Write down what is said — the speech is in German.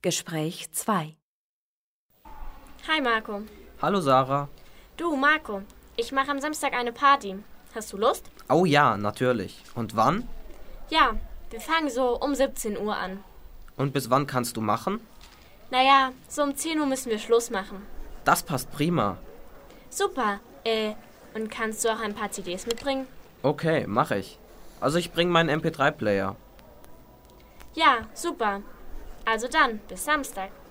Gespräch 2. Hi Marco. Hallo Sarah. Du Marco, ich mache am Samstag eine Party. Hast du Lust? Oh ja, natürlich. Und wann? Ja, wir fangen so um 17 Uhr an. Und bis wann kannst du machen? Naja, so um 10 Uhr müssen wir Schluss machen. Das passt prima. Super. Und kannst du auch ein paar CDs mitbringen? Okay, mache ich. Also ich bringe meinen MP3-Player. Ja, super. Also dann, bis Samstag.